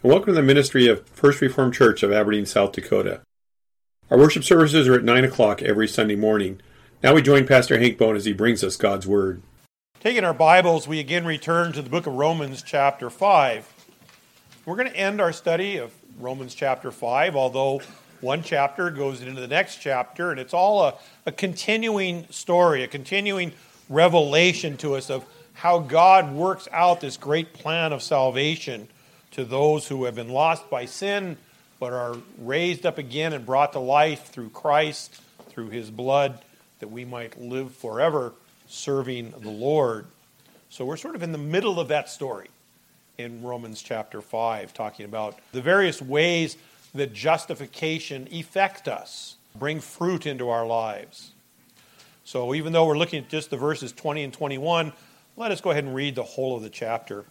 and welcome to the ministry of First Reformed Church of Aberdeen, South Dakota. Our worship services are at 9 o'clock every Sunday morning. Now we join Pastor Hank Bone as he brings us God's Word. Taking our Bibles, we again return to the book of Romans chapter 5. We're going to end our study of Romans chapter 5, although one chapter goes into the next chapter, and it's all a continuing story, a continuing revelation to us of how God works out this great plan of salvation to those who have been lost by sin, but are raised up again and brought to life through Christ, through His blood, that we might live forever serving the Lord. So we're sort of in the middle of that story in Romans chapter 5, talking about the various ways that justification affect us, bring fruit into our lives. So even though we're looking at just the verses 20 and 21, let us go ahead and read the whole of the chapter.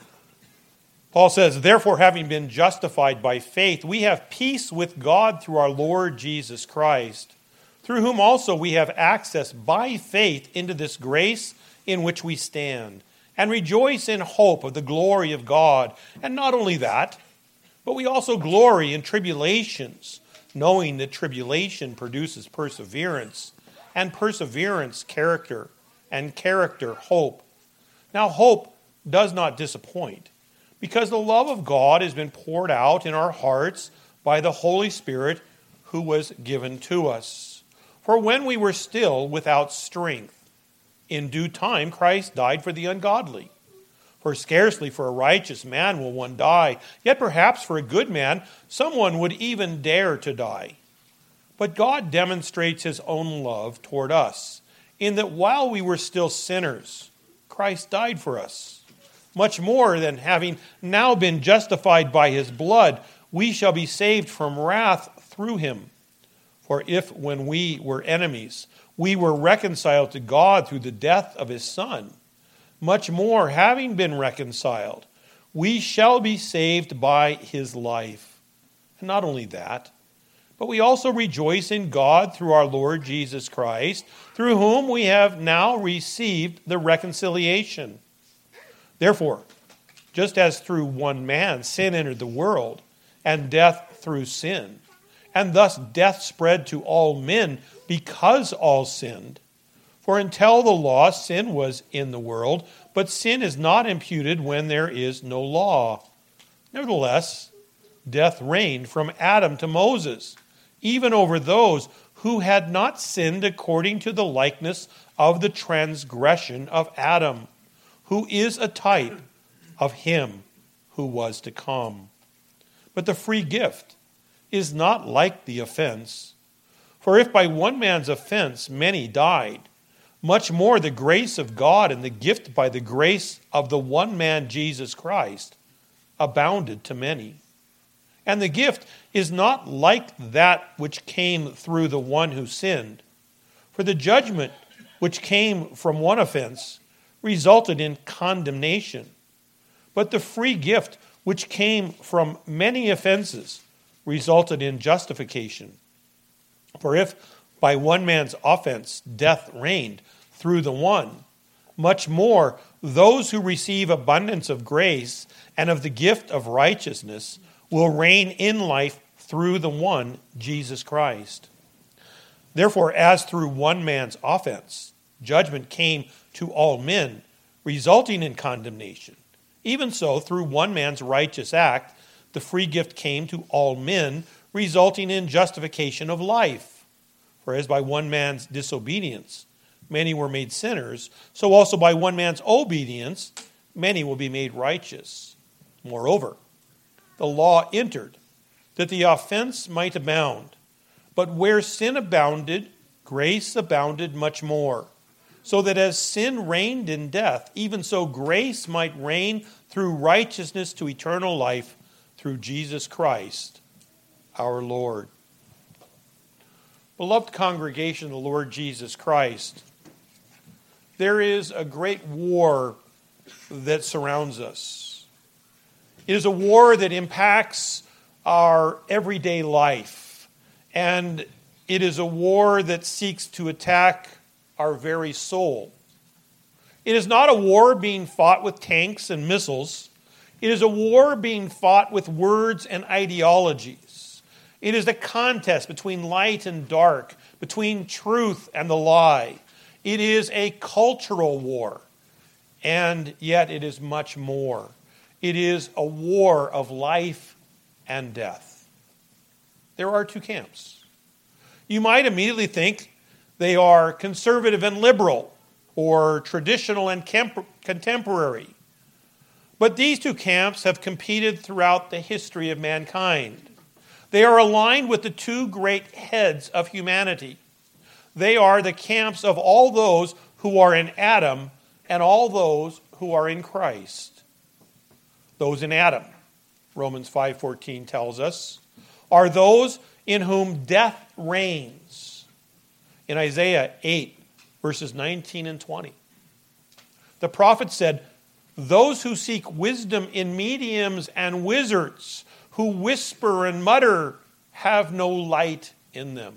Paul says, "Therefore, having been justified by faith, we have peace with God through our Lord Jesus Christ, through whom also we have access by faith into this grace in which we stand, and rejoice in hope of the glory of God. And not only that, but we also glory in tribulations, knowing that tribulation produces perseverance, and perseverance character, and character hope. Now hope does not disappoint, because the love of God has been poured out in our hearts by the Holy Spirit who was given to us. For when we were still without strength, in due time Christ died for the ungodly. For scarcely for a righteous man will one die, yet perhaps for a good man someone would even dare to die. But God demonstrates His own love toward us, in that while we were still sinners, Christ died for us. Much more than having now been justified by His blood, we shall be saved from wrath through Him. For if, when we were enemies, we were reconciled to God through the death of His Son, much more, having been reconciled, we shall be saved by His life. And not only that, but we also rejoice in God through our Lord Jesus Christ, through whom we have now received the reconciliation. Therefore, just as through one man sin entered the world, and death through sin, and thus death spread to all men because all sinned. For until the law, sin was in the world, but sin is not imputed when there is no law. Nevertheless, death reigned from Adam to Moses, even over those who had not sinned according to the likeness of the transgression of Adam, who is a type of Him who was to come. But the free gift is not like the offense. For if by one man's offense many died, much more the grace of God and the gift by the grace of the one man Jesus Christ abounded to many. And the gift is not like that which came through the one who sinned. For the judgment which came from one offense resulted in condemnation. But the free gift which came from many offenses resulted in justification. For if by one man's offense death reigned through the one, much more those who receive abundance of grace and of the gift of righteousness will reign in life through the one, Jesus Christ. Therefore, as through one man's offense judgment came to all men, resulting in condemnation, even so through one man's righteous act the free gift came to all men, resulting in justification of life. For as by one man's disobedience many were made sinners, so also by one man's obedience many will be made righteous. Moreover, the law entered that the offense might abound. But where sin abounded, grace abounded much more. So that as sin reigned in death, even so grace might reign through righteousness to eternal life through Jesus Christ, our Lord." Beloved congregation of the Lord Jesus Christ, there is a great war that surrounds us. It is a war that impacts our everyday life, and it is a war that seeks to attack our very soul. It is not a war being fought with tanks and missiles. It is a war being fought with words and ideologies. It is a contest between light and dark, between truth and the lie. It is a cultural war, and yet it is much more. It is a war of life and death. There are two camps. You might immediately think they are conservative and liberal, or traditional and contemporary. But these two camps have competed throughout the history of mankind. They are aligned with the two great heads of humanity. They are the camps of all those who are in Adam and all those who are in Christ. Those in Adam, Romans 5:14 tells us, are those in whom death reigns. In Isaiah 8, verses 19 and 20. The prophet said, those who seek wisdom in mediums and wizards, who whisper and mutter, have no light in them.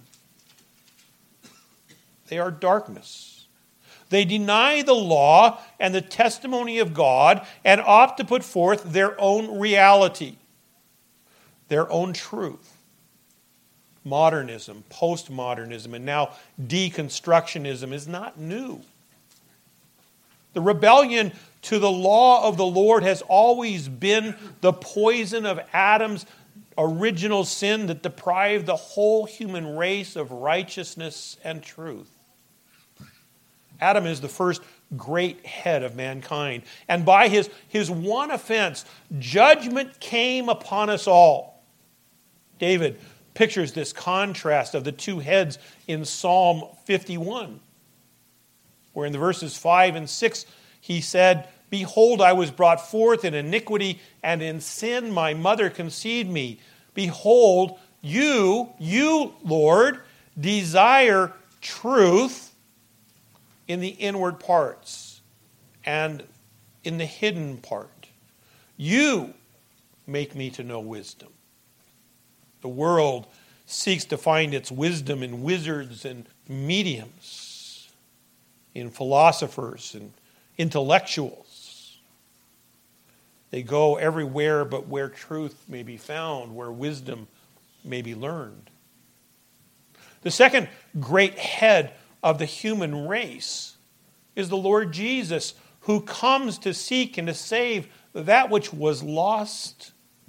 They are darkness. They deny the law and the testimony of God and opt to put forth their own reality, their own truth. Modernism, postmodernism, and now deconstructionism is not new. The rebellion to the law of the Lord has always been the poison of Adam's original sin that deprived the whole human race of righteousness and truth. Adam is the first great head of mankind, and by his one offense, judgment came upon us all. David pictures this contrast of the two heads in Psalm 51, where in the verses 5 and 6 he said, behold, I was brought forth in iniquity, and in sin my mother conceived me. Behold, you, Lord, desire truth in the inward parts and in the hidden part. You make me to know wisdom. The world seeks to find its wisdom in wizards and mediums, in philosophers and intellectuals. They go everywhere but where truth may be found, where wisdom may be learned. The second great head of the human race is the Lord Jesus, who comes to seek and to save that which was lost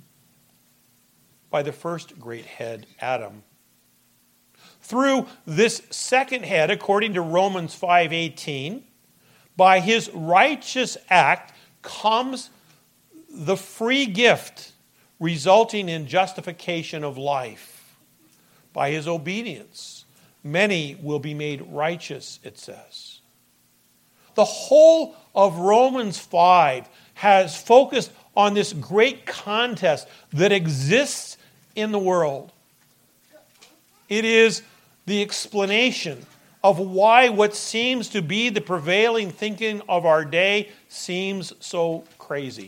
by the first great head, Adam. Through this second head, according to Romans 5:18, by his righteous act comes the free gift resulting in justification of life. By his obedience, many will be made righteous, it says. The whole of Romans 5 has focused on this great contest that exists in the world. It is the explanation of why what seems to be the prevailing thinking of our day seems so crazy.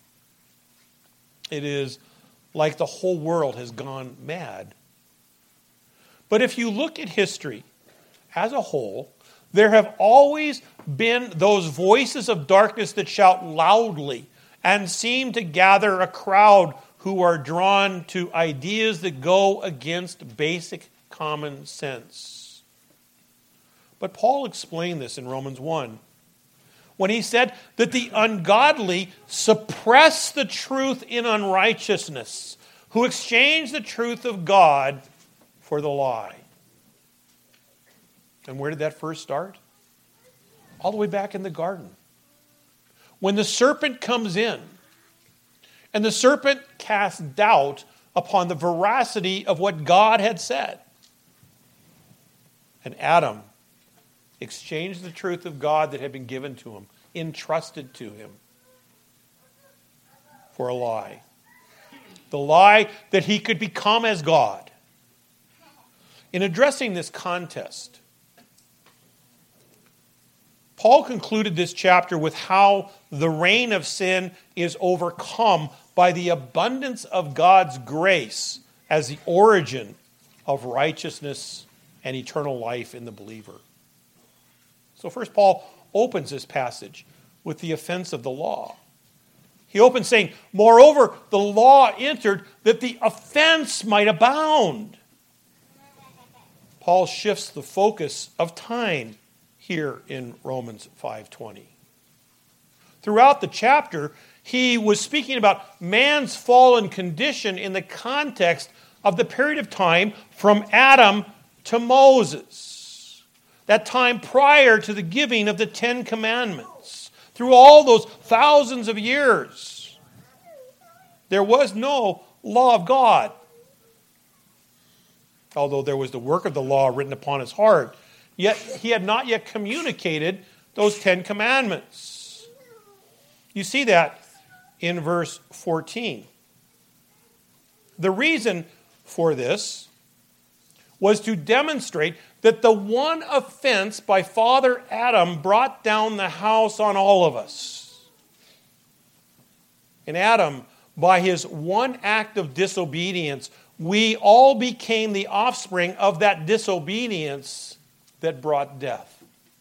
It is like the whole world has gone mad. But if you look at history as a whole, there have always been those voices of darkness that shout loudly and seem to gather a crowd who are drawn to ideas that go against basic common sense. But Paul explained this in Romans 1 when he said that the ungodly suppress the truth in unrighteousness, who exchange the truth of God for the lie. And where did that first start? All the way back in the garden. When the serpent comes in, and the serpent casts doubt upon the veracity of what God had said. And Adam exchanged the truth of God that had been given to him, entrusted to him, for a lie. The lie that he could become as God. In addressing this contest, Paul concluded this chapter with how the reign of sin is overcome by the abundance of God's grace as the origin of righteousness and eternal life in the believer. So first, Paul opens this passage with the offense of the law. He opens saying, moreover, the law entered that the offense might abound. Paul shifts the focus of time here in Romans 5:20. Throughout the chapter, he was speaking about man's fallen condition in the context of the period of time from Adam to Moses. That time prior to the giving of the Ten Commandments. Through all those thousands of years, there was no law of God. Although there was the work of the law written upon his heart, yet he had not yet communicated those 10 commandments. You see that in verse 14. The reason for this was to demonstrate that the one offense by Father Adam brought down the house on all of us. And Adam, by his one act of disobedience, we all became the offspring of that disobedience that brought death.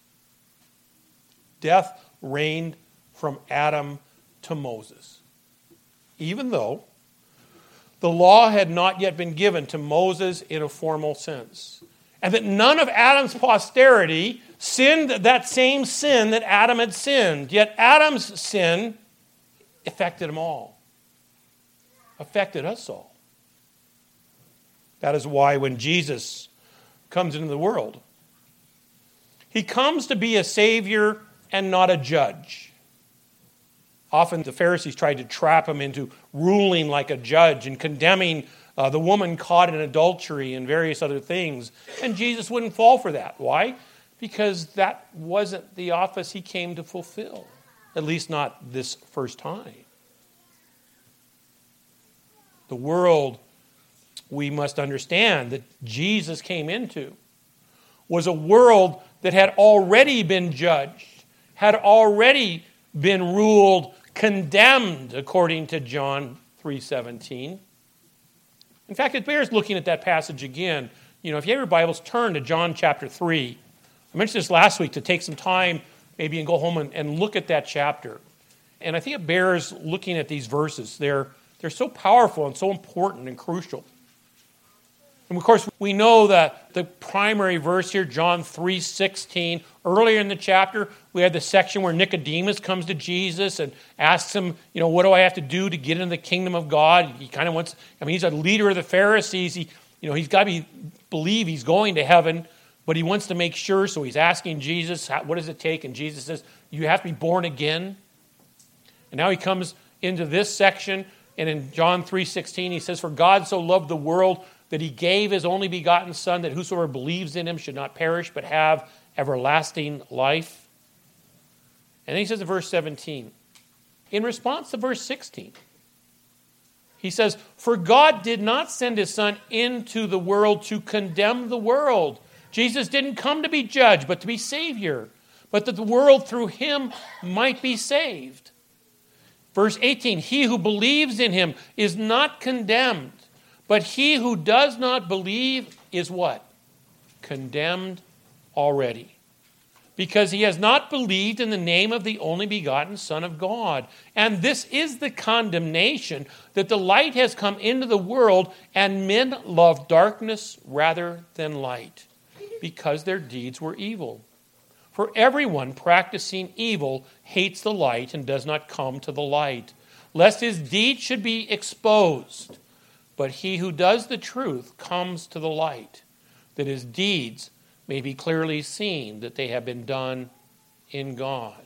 Death reigned from Adam to Moses. Even though the law had not yet been given to Moses in a formal sense. And that none of Adam's posterity sinned that same sin that Adam had sinned. Yet Adam's sin affected them all. Affected us all. That is why when Jesus comes into the world, he comes to be a savior and not a judge. Often the Pharisees tried to trap him into ruling like a judge and condemning the woman caught in adultery and various other things. And Jesus wouldn't fall for that. Why? Because that wasn't the office he came to fulfill. At least not this first time. The world, we must understand, that Jesus came into was a world that had already been judged, had already been ruled, condemned, according to John 3:17. In fact, it bears looking at that passage again. You know, if you have your Bibles, turn to John chapter 3. I mentioned this last week to take some time maybe and go home and look at that chapter. And I think it bears looking at these verses. They're so powerful and so important and crucial. And of course, we know that the primary verse here, John 3:16, earlier in the chapter, we had the section where Nicodemus comes to Jesus and asks him, you know, what do I have to do to get into the kingdom of God? He kind of wants, he's a leader of the Pharisees. He's got to believe he's going to heaven, but he wants to make sure, so he's asking Jesus, what does it take? And Jesus says, you have to be born again. And now he comes into this section, and in John 3:16, he says, for God so loved the world that he gave his only begotten Son, that whosoever believes in him should not perish, but have everlasting life. And then he says in verse 17, in response to verse 16, he says, for God did not send his Son into the world to condemn the world. Jesus didn't come to be judged, but to be Savior, but that the world through him might be saved. Verse 18, he who believes in him is not condemned, but he who does not believe is what? Condemned already. Because he has not believed in the name of the only begotten Son of God. And this is the condemnation, that the light has come into the world, and men love darkness rather than light, because their deeds were evil. For everyone practicing evil hates the light and does not come to the light, lest his deeds should be exposed. But he who does the truth comes to the light, that his deeds may be clearly seen, that they have been done in God.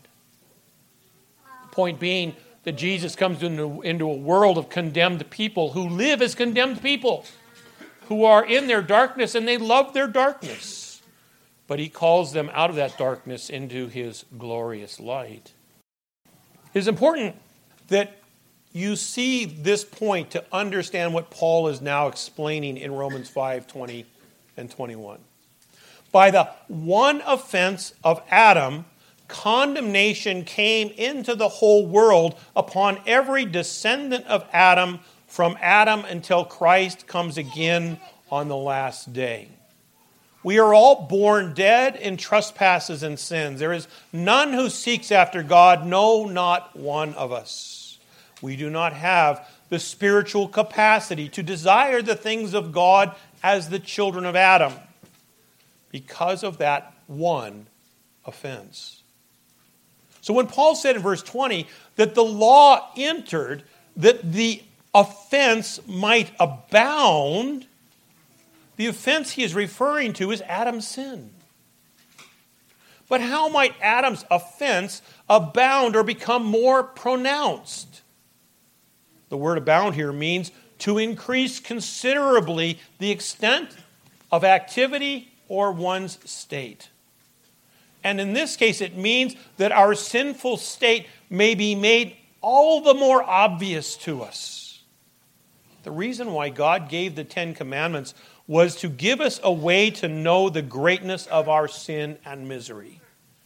The point being that Jesus comes into a world of condemned people who live as condemned people, who are in their darkness and they love their darkness. But he calls them out of that darkness into his glorious light. It is important that you see this point to understand what Paul is now explaining in Romans 5:20 and 21. By the one offense of Adam, condemnation came into the whole world upon every descendant of Adam, from Adam until Christ comes again on the last day. We are all born dead in trespasses and sins. There is none who seeks after God, no, not one of us. We do not have the spiritual capacity to desire the things of God as the children of Adam because of that one offense. So when Paul said in verse 20 that the law entered that the offense might abound, the offense he is referring to is Adam's sin. But how might Adam's offense abound or become more pronounced? The word abound here means to increase considerably the extent of activity or one's state. And in this case, it means that our sinful state may be made all the more obvious to us. The reason why God gave the Ten Commandments was to give us a way to know the greatness of our sin and misery.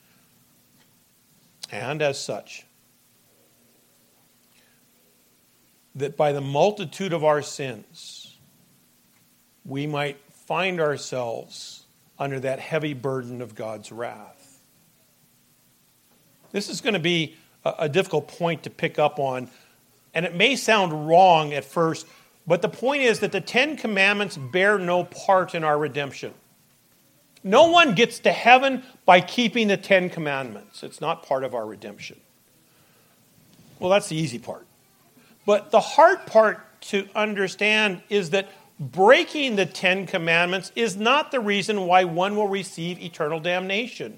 And as such, that by the multitude of our sins, we might find ourselves under that heavy burden of God's wrath. This is going to be a difficult point to pick up on, and it may sound wrong at first, but the point is that the Ten Commandments bear no part in our redemption. No one gets to heaven by keeping the Ten Commandments. It's not part of our redemption. Well, that's the easy part. But the hard part to understand is that breaking the Ten Commandments is not the reason why one will receive eternal damnation.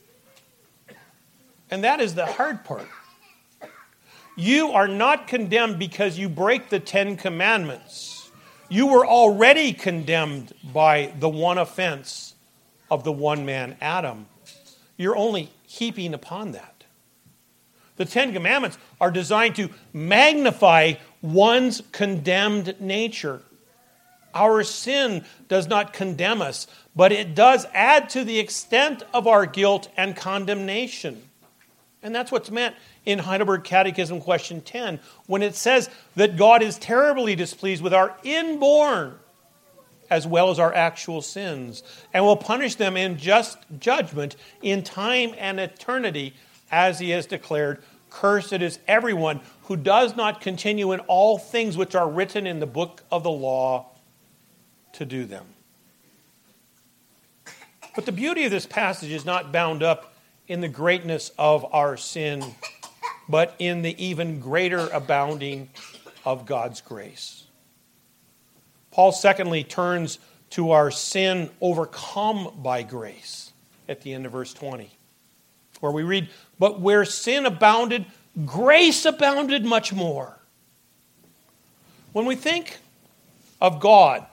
And that is the hard part. You are not condemned because you break the Ten Commandments. You were already condemned by the one offense of the one man, Adam. You're only heaping upon that. The Ten Commandments are designed to magnify one's condemned nature. Our sin does not condemn us, but it does add to the extent of our guilt and condemnation. And that's what's meant in Heidelberg Catechism question 10, when it says that God is terribly displeased with our inborn as well as our actual sins, and will punish them in just judgment in time and eternity, as he has declared, cursed is everyone who does not continue in all things which are written in the book of the law to do them. But the beauty of this passage is not bound up in the greatness of our sin, but in the even greater abounding of God's grace. Paul secondly turns to our sin overcome by grace at the end of verse 20, where we read, "But where sin abounded, grace abounded much more." When we think of God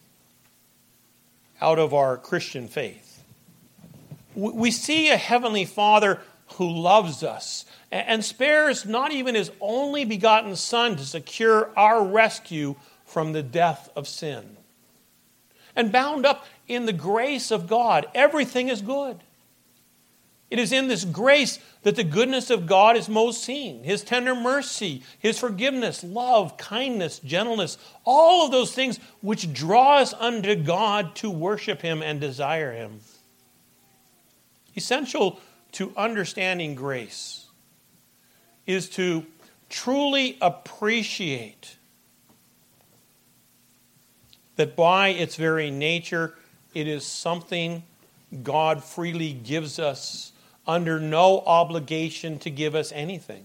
out of our Christian faith, we see a heavenly Father who loves us and spares not even his only begotten Son to secure our rescue from the death of sin. And bound up in the grace of God, everything is good. It is in this grace that the goodness of God is most seen. His tender mercy, His forgiveness, love, kindness, gentleness, all of those things which draw us unto God to worship Him and desire Him. Essential to understanding grace is to truly appreciate that by its very nature, it is something God freely gives us under no obligation to give us anything.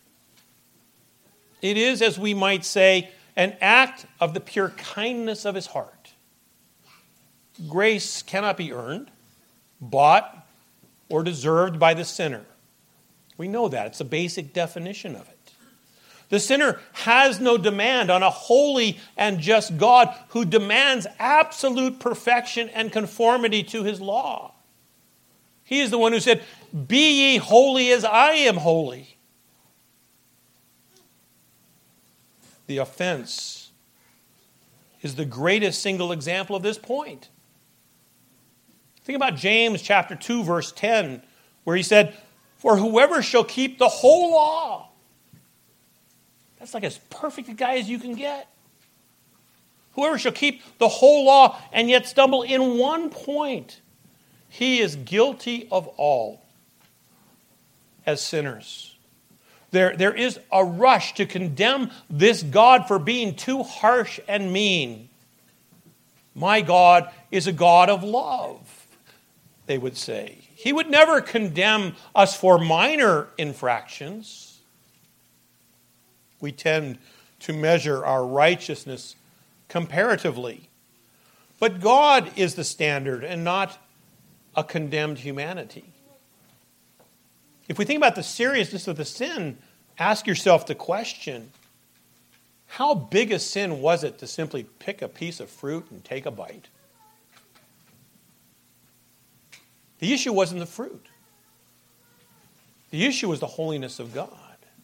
It is, as we might say, an act of the pure kindness of His heart. Grace cannot be earned, bought, or deserved by the sinner. We know that. It's a basic definition of it. The sinner has no demand on a holy and just God who demands absolute perfection and conformity to His law. He is the one who said, "Be ye holy as I am holy." The offense is the greatest single example of this point. Think about James chapter 2, verse 10, where he said, "For whoever shall keep the whole law," that's like as perfect a guy as you can get. "Whoever shall keep the whole law and yet stumble in one point, he is guilty of all as sinners. There is a rush to condemn this God for being too harsh and mean. My God is a God of love, they would say. He would never condemn us for minor infractions. We tend to measure our righteousness comparatively. But God is the standard and not a condemned humanity. If we think about the seriousness of the sin, ask yourself the question, how big a sin was it to simply pick a piece of fruit and take a bite? The issue wasn't the fruit. The issue was the holiness of God.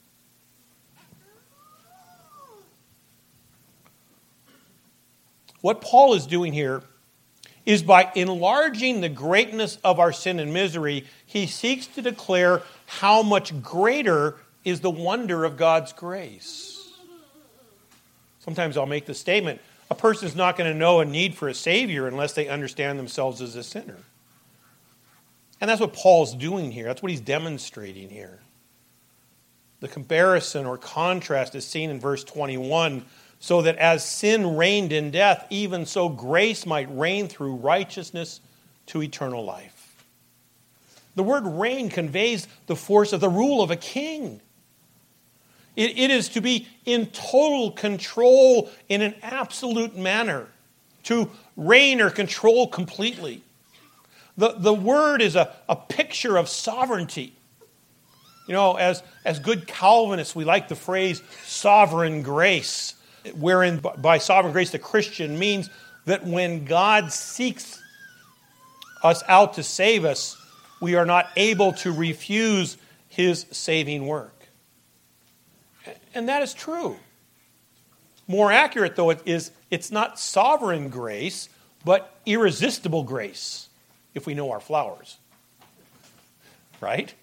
What Paul is doing here is by enlarging the greatness of our sin and misery, he seeks to declare how much greater is the wonder of God's grace. Sometimes I'll make the statement, a person is not going to know a need for a Savior unless they understand themselves as a sinner. And that's what Paul's doing here. That's what he's demonstrating here. The comparison or contrast is seen in verse 21, so that as sin reigned in death, even so grace might reign through righteousness to eternal life. The word reign conveys the force of the rule of a king. It is to be in total control in an absolute manner, to reign or control completely. The word is a picture of sovereignty. You know, as good Calvinists, we like the phrase sovereign grace, wherein by sovereign grace the Christian means that when God seeks us out to save us, we are not able to refuse his saving work. And that is true. More accurate, though, it's not sovereign grace, but irresistible grace, if we know our flowers. Right?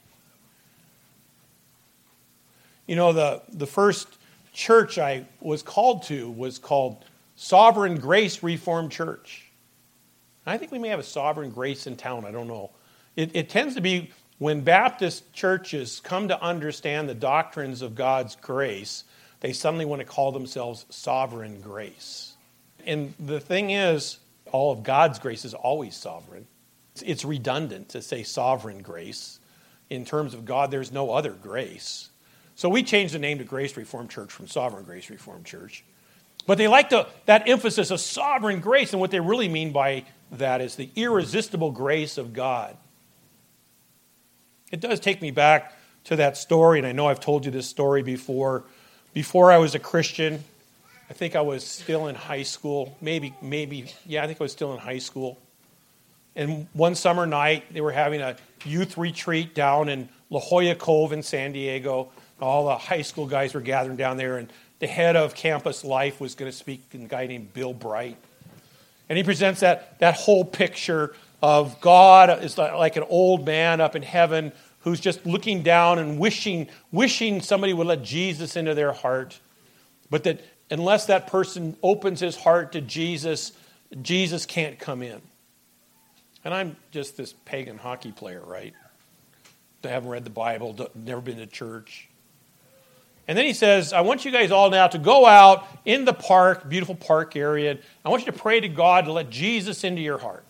You know, the first church I was called to was called Sovereign Grace Reformed Church. I think we may have a Sovereign Grace in town. I don't know. It tends to be when Baptist churches come to understand the doctrines of God's grace, they suddenly want to call themselves Sovereign Grace. And the thing is, all of God's grace is always sovereign. It's redundant to say sovereign grace. In terms of God, there's no other grace. So we changed the name to Grace Reformed Church from Sovereign Grace Reformed Church. But they like that emphasis of sovereign grace, and what they really mean by that is the irresistible grace of God. It does take me back to that story, and I know I've told you this story before. Before I was a Christian, I think I was still in high school. Maybe, I think I was still in high school. And one summer night, they were having a youth retreat down in La Jolla Cove in San Diego. All the high school guys were gathering down there, and the head of campus life was going to speak, a guy named Bill Bright. And he presents that whole picture of God is like an old man up in heaven who's just looking down and wishing somebody would let Jesus into their heart. But that unless that person opens his heart to Jesus, Jesus can't come in. And I'm just this pagan hockey player, right? I haven't read the Bible, never been to church. And then he says, I want you guys all now to go out in the park, beautiful park area. I want you to pray to God to let Jesus into your heart.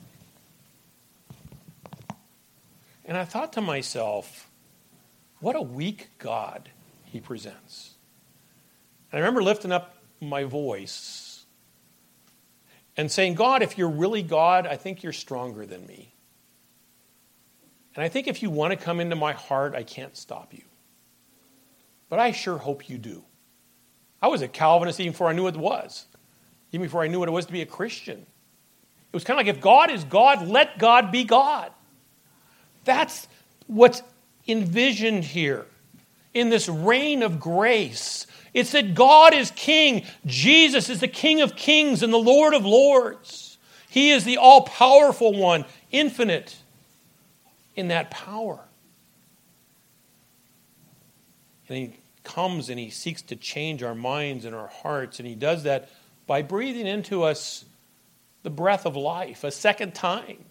And I thought to myself, what a weak God he presents. And I remember lifting up my voice and saying, God, if you're really God, I think you're stronger than me. And I think if you want to come into my heart, I can't stop you. But I sure hope you do. I was a Calvinist even before I knew what it was. Even before I knew what it was to be a Christian. It was kind of like, if God is God, let God be God. That's what's envisioned here in this reign of grace. It's that God is King. Jesus is the King of kings and the Lord of lords. He is the all-powerful one, infinite in that power. And he comes and he seeks to change our minds and our hearts. And he does that by breathing into us the breath of life a second time,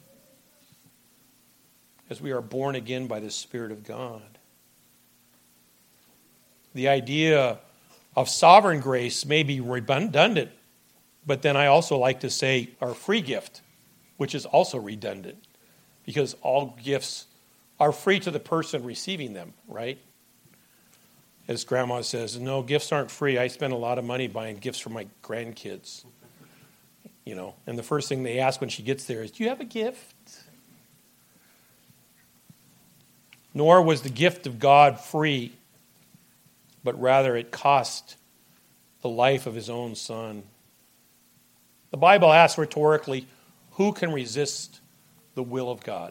as we are born again by the Spirit of God. The idea of sovereign grace may be redundant, but then I also like to say our free gift, which is also redundant, because all gifts are free to the person receiving them, right? As Grandma says, no, gifts aren't free. I spend a lot of money buying gifts for my grandkids. And the first thing they ask when she gets there is, do you have a gift? Nor was the gift of God free, but rather it cost the life of his own Son. The Bible asks rhetorically, who can resist the will of God?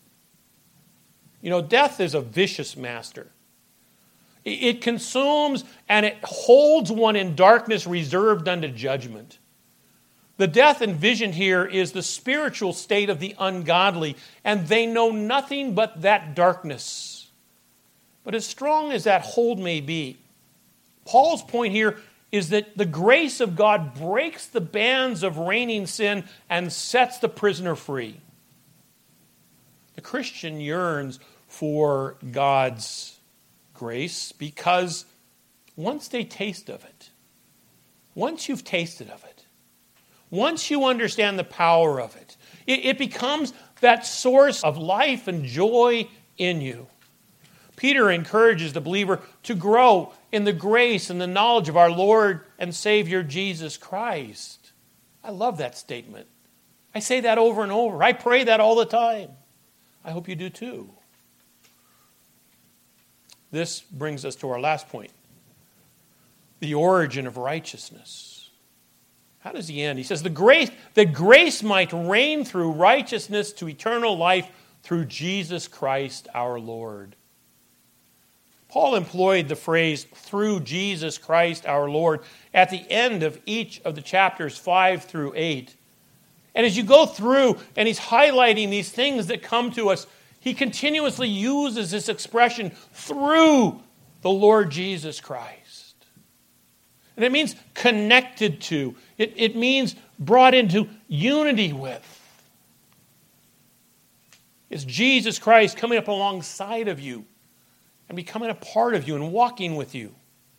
Death is a vicious master. It consumes and it holds one in darkness reserved unto judgment. The death envisioned here is the spiritual state of the ungodly, and they know nothing but that darkness. But as strong as that hold may be, Paul's point here is that the grace of God breaks the bands of reigning sin and sets the prisoner free. The Christian yearns for God's grace because once they taste of it, once you've tasted of it, once you understand the power of it, it becomes that source of life and joy in you. Peter encourages the believer to grow in the grace and the knowledge of our Lord and Savior Jesus Christ. I love that statement. I say that over and over. I pray that all the time. I hope you do too. This brings us to our last point. The origin of righteousness. How does he end? He says, that grace might reign through righteousness to eternal life through Jesus Christ our Lord. Paul employed the phrase, through Jesus Christ our Lord, at the end of each of the chapters 5 through 8. And as you go through, and he's highlighting these things that come to us, he continuously uses this expression, through the Lord Jesus Christ. And it means connected to. It means brought into unity with. It's Jesus Christ coming up alongside of you and becoming a part of you and walking with you.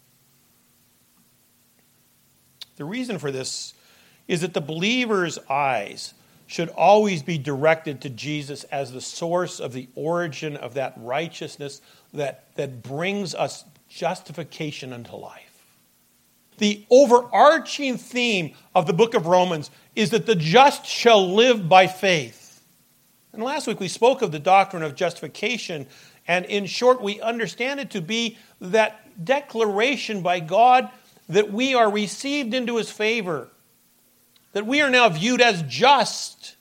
The reason for this is that the believer's eyes should always be directed to Jesus as the source of the origin of that righteousness that brings us justification unto life. The overarching theme of the book of Romans is that the just shall live by faith. And last week we spoke of the doctrine of justification, and in short we understand it to be that declaration by God that we are received into his favor, that we are now viewed as just.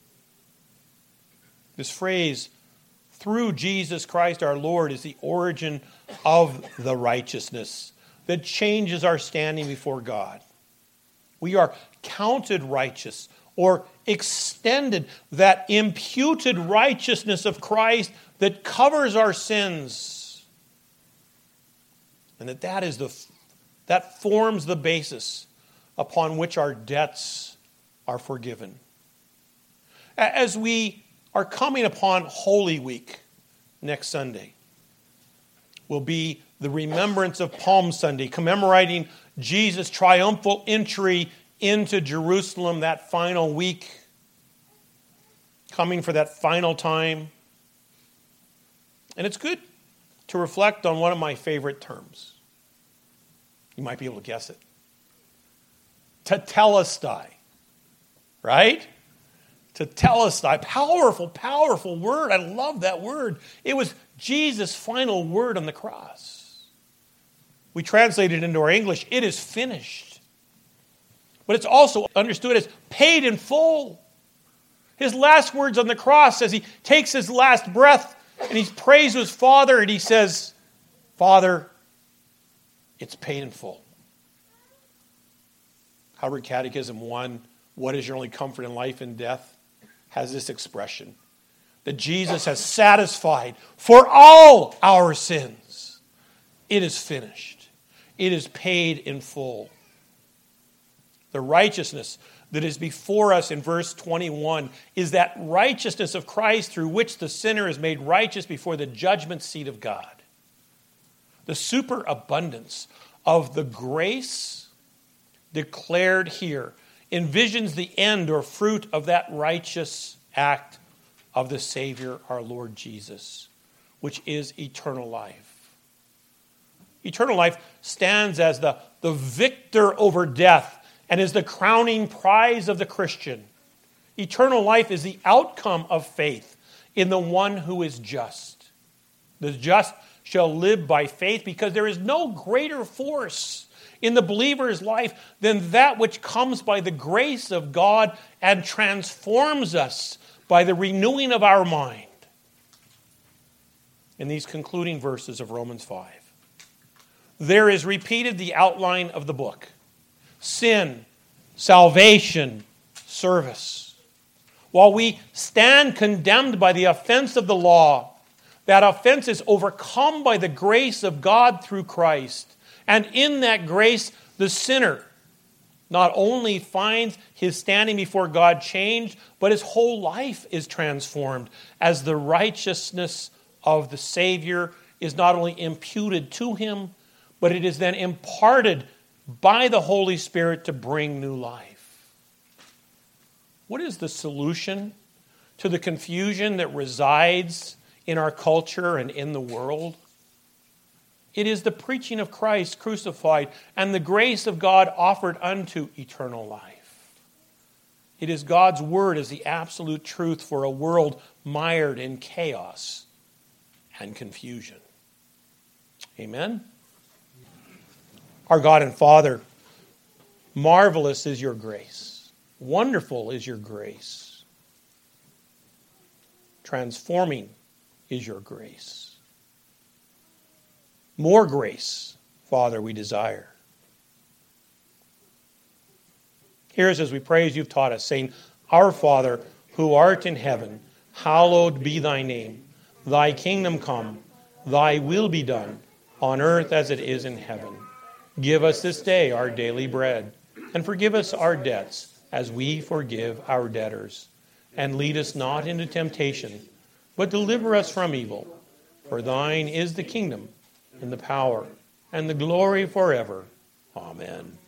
This phrase, through Jesus Christ our Lord, is the origin of the righteousness that changes our standing before God. We are counted righteous or extended, that imputed righteousness of Christ that covers our sins. And that forms the basis upon which our debts are forgiven. As we are coming upon Holy Week next Sunday, will be the remembrance of Palm Sunday, commemorating Jesus' triumphal entry into Jerusalem that final week, coming for that final time. And it's good to reflect on one of my favorite terms. You might be able to guess it. Tetelestai, right? Tetelestai, powerful, powerful word. I love that word. It was Jesus' final word on the cross. We translate it into our English, it is finished. But it's also understood as paid in full. His last words on the cross as he takes his last breath and he prays to his Father and he says, Father, it's paid in full. Harvard Catechism 1, what is your only comfort in life and death, has this expression, that Jesus has satisfied for all our sins. It is finished. It is paid in full. The righteousness that is before us in verse 21 is that righteousness of Christ through which the sinner is made righteous before the judgment seat of God. the superabundance of the grace declared here envisions the end or fruit of that righteous act of the Savior, our Lord Jesus, which is eternal life. Eternal life stands as the victor over death and is the crowning prize of the Christian. Eternal life is the outcome of faith in the one who is just. The just shall live by faith, because there is no greater force in the believer's life than that which comes by the grace of God and transforms us by the renewing of our mind. In these concluding verses of Romans 5, there is repeated the outline of the book: sin, salvation, service. While we stand condemned by the offense of the law, that offense is overcome by the grace of God through Christ. And in that grace, the sinner not only finds his standing before God changed, but his whole life is transformed as the righteousness of the Savior is not only imputed to him, but it is then imparted by the Holy Spirit to bring new life. What is the solution to the confusion that resides in our culture and in the world? It is the preaching of Christ crucified and the grace of God offered unto eternal life. It is God's word as the absolute truth for a world mired in chaos and confusion. Amen? Our God and Father, marvelous is your grace. Wonderful is your grace. Transforming is your grace. More grace, Father, we desire. Hear us as we pray as you've taught us, saying, Our Father, who art in heaven, hallowed be thy name. Thy kingdom come, thy will be done, on earth as it is in heaven. Give us this day our daily bread, and forgive us our debts, as we forgive our debtors. And lead us not into temptation, but deliver us from evil. For thine is the kingdom, and the power, and the glory forever. Amen.